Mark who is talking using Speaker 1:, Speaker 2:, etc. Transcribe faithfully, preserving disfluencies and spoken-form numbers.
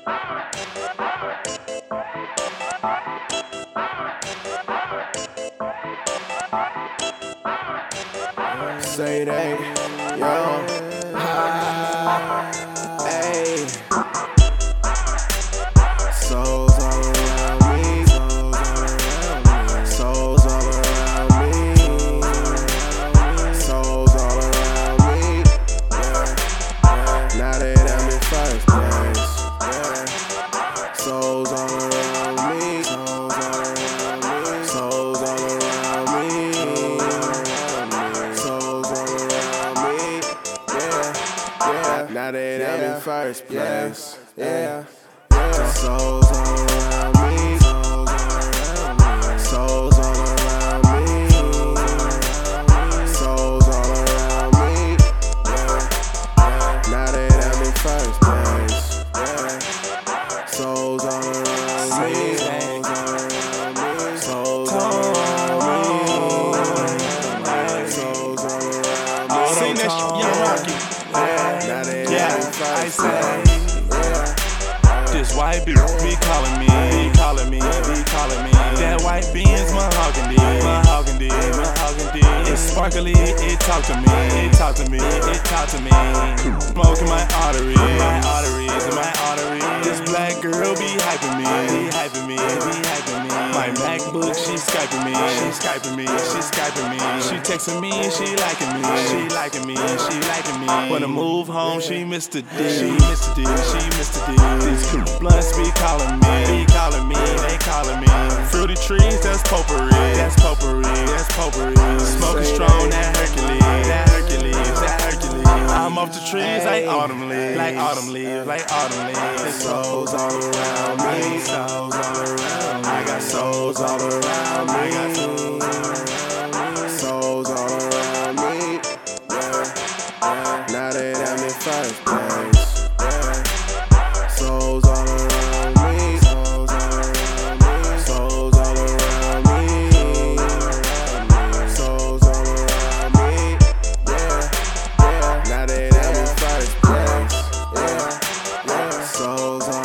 Speaker 1: Say they, yo, ha, hey. Souls all around me, souls all around me, souls all around me, yeah, yeah. Now that I'm in first place, yeah. Souls all around me, souls all around me, souls all around me, yeah, yeah. Now that I'm in first place, yeah. Souls all around me, souls all around me, souls all around me, yeah. Now that I'm in first place, yeah. Souls all around me, souls all around me, souls all around me.
Speaker 2: Sing that shit, Young Rocky.
Speaker 1: Now that I'm in first place.
Speaker 2: This white bitch be calling me, be calling me, be calling me. That white Benz mahogany, mahogany, mahogany. It's sparkly, it talk to me, it talk to me, it talk to me. Smoking my arteries, my arteries, my arteries. This black girl be hyping me, be hyping me, be hyping me. My MacBook, she skyping me, she skyping me, she skyping me. She texting me, she liking me, she liking me, she liking me. When I move home, she missed the D, she missed the D, she missed the D. These blunts be calling me, be calling me, they calling me. Fruity trees, that's potpourri, that's potpourri, that's potpourri. Smoking strong, that Hercules, that Hercules, that Hercules. I'm off the trees like autumn leaves, like autumn leaves, like autumn leaves.
Speaker 1: Souls all around me, souls all around me. I got souls all around me, I got souls all around me, yeah, yeah. Now that I'm in first place, yeah. Souls all around me, souls all around me, souls all around me, souls all around me, yeah, yeah. Now that I'm in first place, yeah, yeah. Souls all